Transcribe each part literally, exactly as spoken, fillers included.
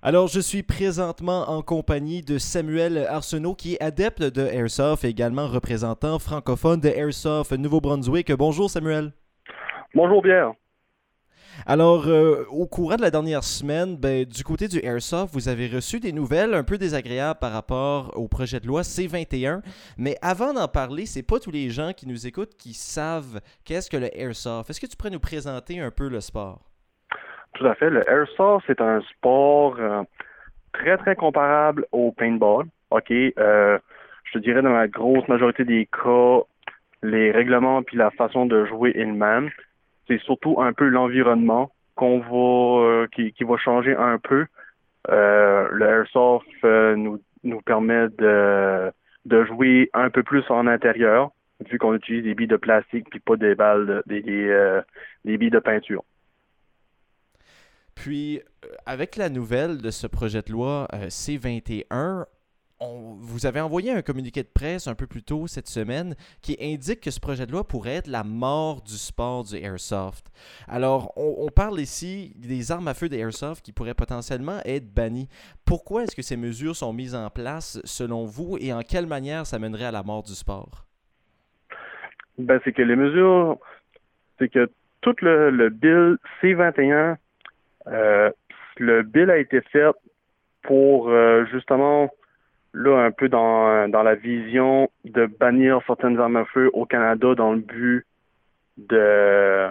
Alors, je suis présentement en compagnie de Samuel Arsenault, qui est adepte de Airsoft et également représentant francophone de Airsoft Nouveau-Brunswick. Bonjour Samuel. Bonjour Pierre. Alors, euh, au courant de la dernière semaine, ben, du côté du Airsoft, vous avez reçu des nouvelles un peu désagréables par rapport au projet de loi C vingt et un. Mais avant d'en parler, c'est pas tous les gens qui nous écoutent qui savent qu'est-ce que le Airsoft. Est-ce que tu pourrais nous présenter un peu le sport? Tout à fait. Le airsoft, c'est un sport euh, très, très comparable au paintball. OK. Euh, je te dirais, dans la grosse majorité des cas, les règlements puis la façon de jouer est le même. C'est surtout un peu l'environnement qu'on va euh, qui, qui va changer un peu. Euh, le airsoft euh, nous, nous permet de, de jouer un peu plus en intérieur, vu qu'on utilise des billes de plastique puis pas des balles, de- des, des, euh, des billes de peinture. Puis, euh, avec la nouvelle de ce projet de loi euh, C vingt et un, on, vous avez envoyé un communiqué de presse un peu plus tôt cette semaine qui indique que ce projet de loi pourrait être la mort du sport du Airsoft. Alors, on, on parle ici des armes à feu des Airsoft qui pourraient potentiellement être bannies. Pourquoi est-ce que ces mesures sont mises en place selon vous et en quelle manière ça mènerait à la mort du sport? Ben, c'est que les mesures, c'est que tout le, le bill C vingt et un, euh, le bill a été fait pour euh, justement, là, un peu dans, dans la vision de bannir certaines armes à feu au Canada dans le but de,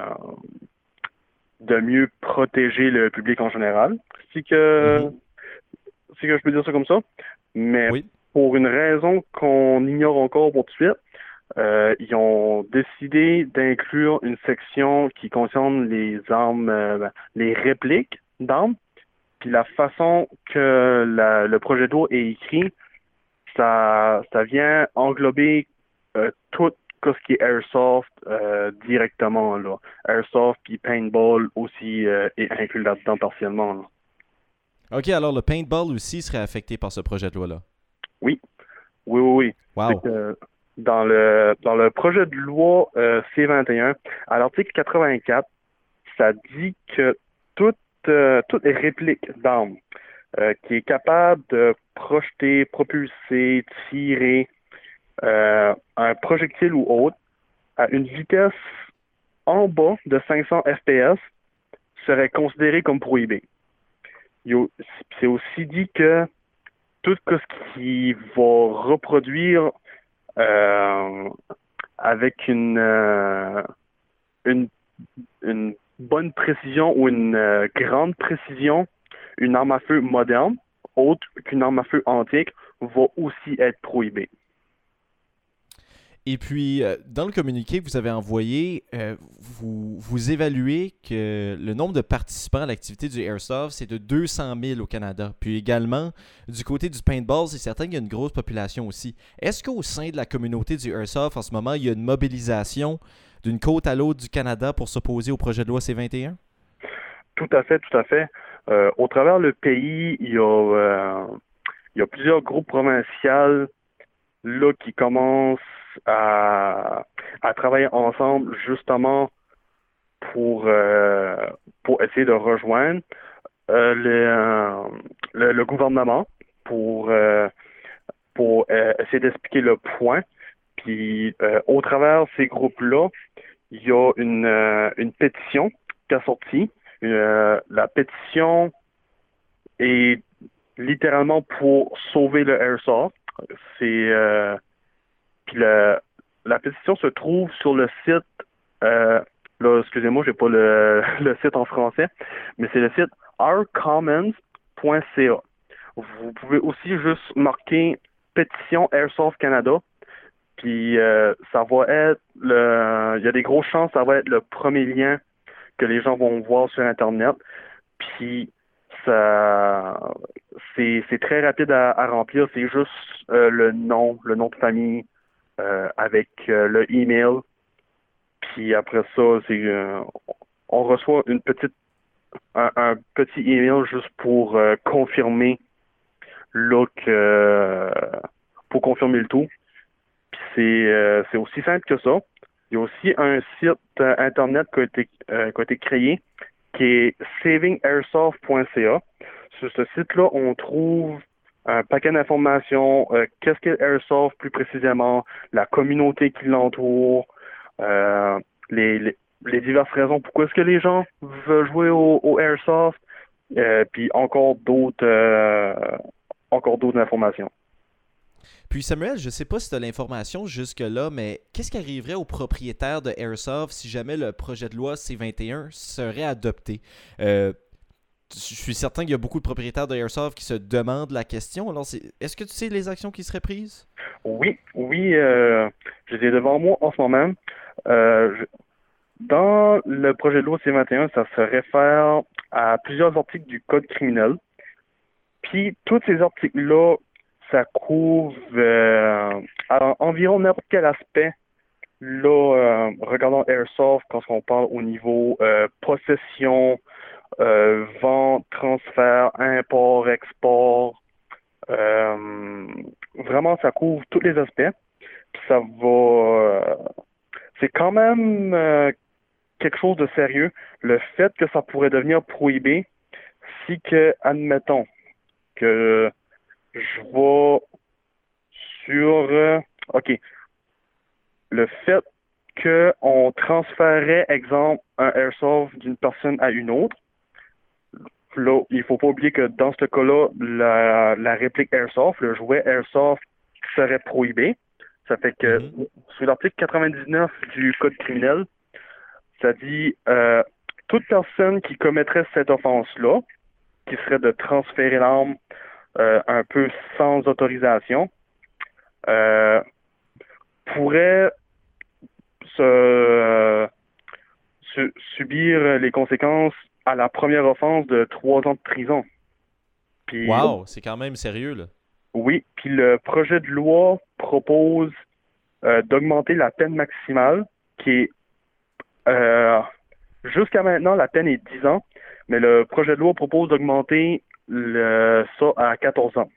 de mieux protéger le public en général. C'est que, Mhm. c'est que je peux dire ça comme ça. Mais Oui. pour une raison qu'on ignore encore pour tout de suite, Euh, ils ont décidé d'inclure une section qui concerne les armes, euh, ben, les répliques d'armes. Puis la façon que la- le projet de loi est écrit, ça, ça vient englober euh, tout ce qui est airsoft euh, directement là. Airsoft puis paintball aussi euh, est inclus là-dedans partiellement, là. OK, alors le paintball aussi serait affecté par ce projet de loi-là. Oui, oui, oui, oui. C'est Wow. que dans le dans le projet de loi euh, C vingt et un, à l'article quatre-vingt-quatre, ça dit que toute, euh, toutes les répliques d'armes euh, qui est capable de projeter, propulser, tirer euh, un projectile ou autre à une vitesse en bas de cinq cents F P S serait considéré comme prohibé. Il C'est aussi dit que tout ce qui va reproduire euh, avec une, euh, une, une bonne précision ou une euh, grande précision, une arme à feu moderne, autre qu'une arme à feu antique, va aussi être prohibée. Et puis, euh, dans le communiqué que vous avez envoyé, euh, vous, vous évaluez que le nombre de participants à l'activité du Airsoft, c'est de deux cent mille au Canada. Puis également, du côté du paintball, c'est certain qu'il y a une grosse population aussi. Est-ce qu'au sein de la communauté du Airsoft, en ce moment, il y a une mobilisation d'une côte à l'autre du Canada pour s'opposer au projet de loi C vingt et un? Tout à fait, tout à fait. Euh, au travers le pays, il y a, euh, il y a plusieurs groupes provinciaux là qui commencent à, à travailler ensemble justement pour, euh, pour essayer de rejoindre euh, le, euh, le, le gouvernement pour, euh, pour euh, essayer d'expliquer le point. Puis euh, au travers de ces groupes-là, il y a une, euh, une pétition qui a sorti. Euh, la pétition est littéralement pour sauver le airsoft. C'est euh, puis la, la pétition se trouve sur le site. Euh, là, excusez-moi, j'ai pas le, le site en français, mais c'est le site our commons point c a. Vous pouvez aussi juste marquer pétition Airsoft Canada, puis euh, ça va être le, il y a des grosses chances que ça va être le premier lien que les gens vont voir sur Internet. Puis ça, c'est, c'est très rapide à, à remplir. C'est juste euh, le nom, le nom de famille euh, avec euh, le email. Puis après ça, c'est euh, on reçoit une petite un, un petit email juste pour euh, confirmer là que euh, pour confirmer le tout. Puis c'est euh, c'est aussi simple que ça. Il y a aussi un site euh, internet qui a été, euh, qui a été créé qui est saving airsoft point c a. Sur ce site-là, on trouve un paquet d'informations. Euh, qu'est-ce qu'est Airsoft plus précisément, la communauté qui l'entoure, euh, les, les, les diverses raisons pourquoi est-ce que les gens veulent jouer au, au Airsoft, euh, puis encore d'autres euh, encore d'autres informations. Puis Samuel, je sais pas si tu as l'information jusque-là, mais qu'est-ce qui arriverait aux propriétaires de Airsoft si jamais le projet de loi C vingt et un serait adopté? Euh, je suis certain qu'il y a beaucoup de propriétaires de Airsoft qui se demandent la question. Alors, c'est, est-ce que tu sais les actions qui seraient prises? Oui, oui, euh, je les ai devant moi en ce moment. Euh, je- dans le projet de loi C vingt et un, ça se réfère à plusieurs articles du Code criminel. Puis, tous ces articles-là, ça couvre euh, à environ n'importe quel aspect. Là, euh, regardons Airsoft, quand on parle au niveau euh, possession, euh, vente, transfert, import, export, euh, vraiment, ça couvre tous les aspects. Puis ça va... euh, c'est quand même euh, quelque chose de sérieux. Le fait que ça pourrait devenir prohibé, si que, admettons, que je vais sur... euh, OK, le fait qu'on transférait, exemple, un airsoft d'une personne à une autre, là, il faut pas oublier que dans ce cas-là, la, la réplique airsoft, le jouet airsoft serait prohibé. Ça fait que, Mhm. sur l'article quatre-vingt-dix-neuf du Code criminel, ça dit euh, toute personne qui commettrait cette offense-là, qui serait de transférer l'arme euh, un peu sans autorisation, euh, pourrait se, euh, su- subir les conséquences à la première offense de trois ans de prison. Puis Wow, c'est quand même sérieux, là. oui, puis le projet de loi propose euh, d'augmenter la peine maximale, qui est euh, jusqu'à maintenant la peine est dix ans, mais le projet de loi propose d'augmenter le, ça à quatorze ans.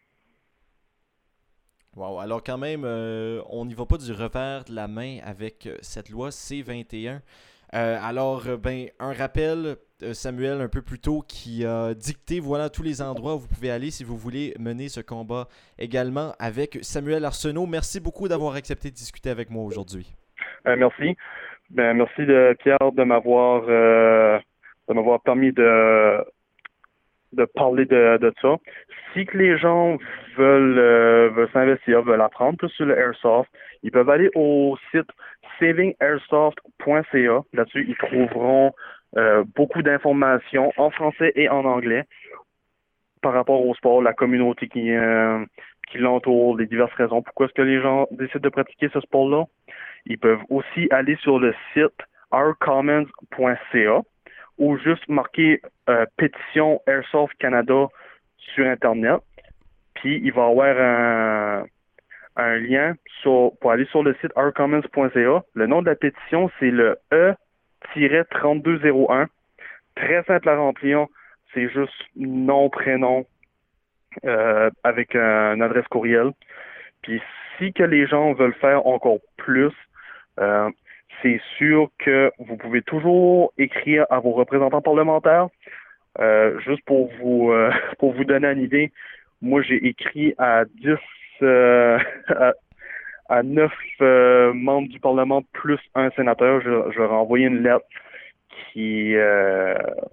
Wow, alors quand même, euh, on n'y va pas du revers de la main avec euh, cette loi C vingt et un. Euh, alors, euh, ben, un rappel, euh, Samuel, un peu plus tôt, qui a dicté, voilà, tous les endroits où vous pouvez aller si vous voulez mener ce combat également avec Samuel Arsenault. Merci beaucoup d'avoir accepté de discuter avec moi aujourd'hui. Euh, merci. Ben, merci de Pierre de m'avoir euh, de m'avoir permis de de parler de, de ça. Si que les gens veulent, euh, veulent s'investir, veulent apprendre plus sur le airsoft, ils peuvent aller au site saving airsoft point c a. Là-dessus, ils trouveront euh, beaucoup d'informations en français et en anglais par rapport au sport, la communauté qui, euh, qui l'entoure, les diverses raisons. Pourquoi est-ce que les gens décident de pratiquer ce sport-là? Ils peuvent aussi aller sur le site our commons point c a ou juste marquer euh, pétition Airsoft Canada sur Internet. Puis il va y avoir un, un lien sur, pour aller sur le site our commons point c a. Le nom de la pétition, c'est le E trente-deux zéro un. Très simple à remplir. C'est juste nom, prénom euh, avec un, une adresse courriel. Puis si que les gens veulent faire encore plus, euh, c'est sûr que vous pouvez toujours écrire à vos représentants parlementaires. Euh, juste pour vous euh, pour vous donner une idée, moi j'ai écrit à dix euh, à, à neuf euh, membres du Parlement plus un sénateur. Je, je leur ai envoyé une lettre qui est euh,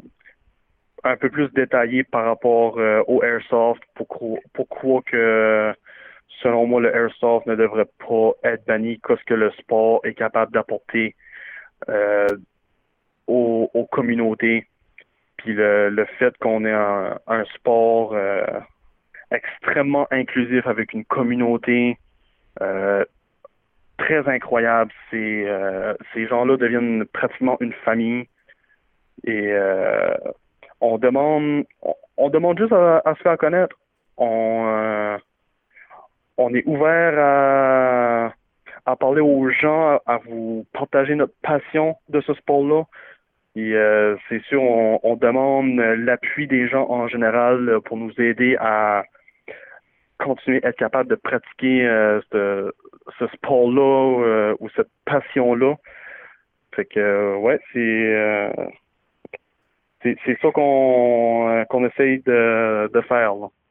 un peu plus détaillée par rapport euh, au Airsoft, pourquoi, pourquoi que selon moi le Airsoft ne devrait pas être banni, qu'est-ce que le sport est capable d'apporter euh, aux, aux communautés. Puis le, le fait qu'on ait un, un sport euh, extrêmement inclusif avec une communauté euh, très incroyable. C'est, euh, ces gens-là deviennent pratiquement une famille et euh, on demande on, on demande juste à, à se faire connaître. On, euh, on est ouvert à, à parler aux gens, à vous partager notre passion de ce sport-là. Et euh, c'est sûr, on, on demande l'appui des gens en général pour nous aider à continuer à être capable de pratiquer euh, ce, ce sport-là euh, ou cette passion-là. Fait que euh, ouais, c'est euh, c'est, c'est ça qu'on, euh, qu'on essaye de, de faire, là.